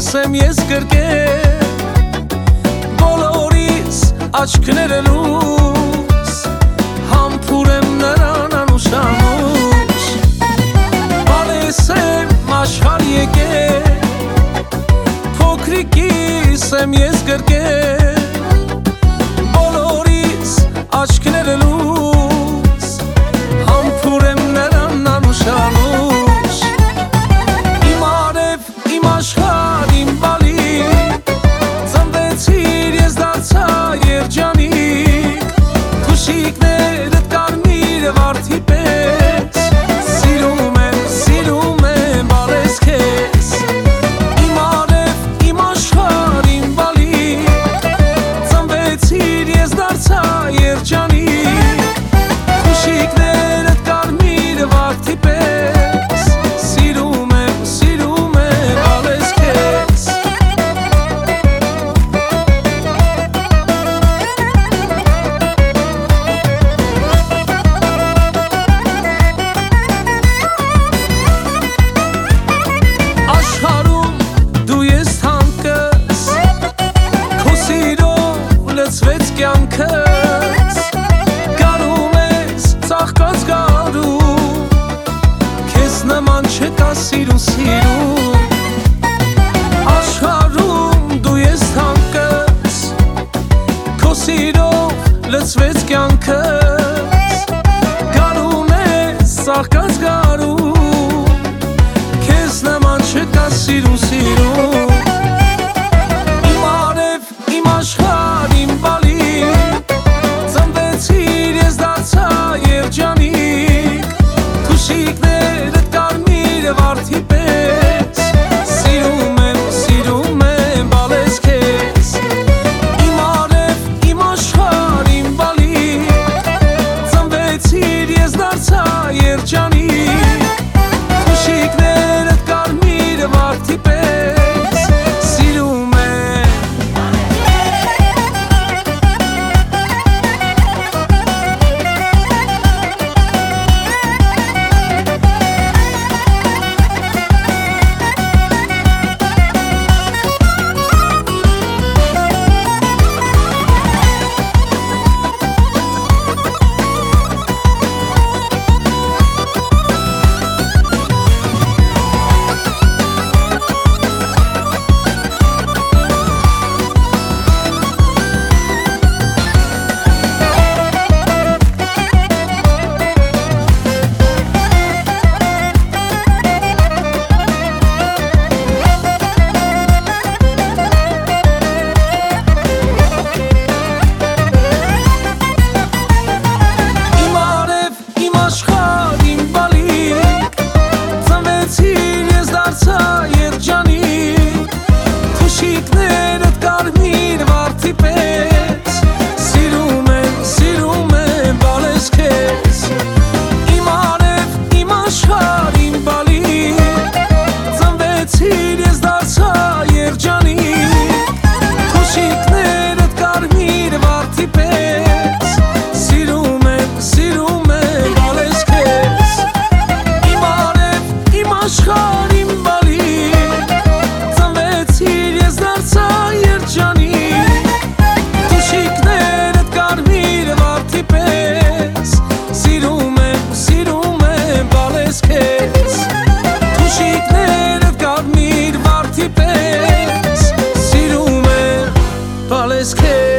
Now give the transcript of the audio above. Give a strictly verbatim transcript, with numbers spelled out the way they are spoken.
ասեմ ես կրկել բոլորիս աչքները լույս համբուրեմ նրան անուշանուշ բալեսեմ աշխարհ եկել փոքրիկիս եմ ես կրկել բոլորիս աչքները լույս համբուրեմ նրան անուշանուշ իմ արև իմ աշխարհ իմ բալիկ ծնվեցիր ես դարձա երջանիկ թուշիկներդ կարմիր վարդի պես սիրում եմ սիրում եմ բալես քեզ իմ արև իմ աշխարհ իմ բալիկ ծնվեցիր ես դարձա երջանիկ թուշիկներդ կարմիր վարդի պես սիրում եմ սիրում եմ բալես քեզ աշխարհում դու ես թանկս քո սիրով լցվեց կյանքս գարում ես ծաղկած գարում քեզ նման չկա սիրուն սիրուն աշխարհում դու ես թանկս քո սիրով լցվեց կյանքս գարում ես ծաղկած գարում քեզ նման չկա սիրուն սիրուն իմ արև իմ աշխարհ իմ բալիկ ծնվեցիր ես դարձա երջանիկ թուշիկներդ կարմիր վարդի պես սիրում եմ սիրում եմ բալես քեզ իմ արև իմ աշխարհ իմ բալիկ ծնվեցիր ես դարձա երջանիկ թուշիկներդ կարմիր վարդի պես սիրում եմ Let's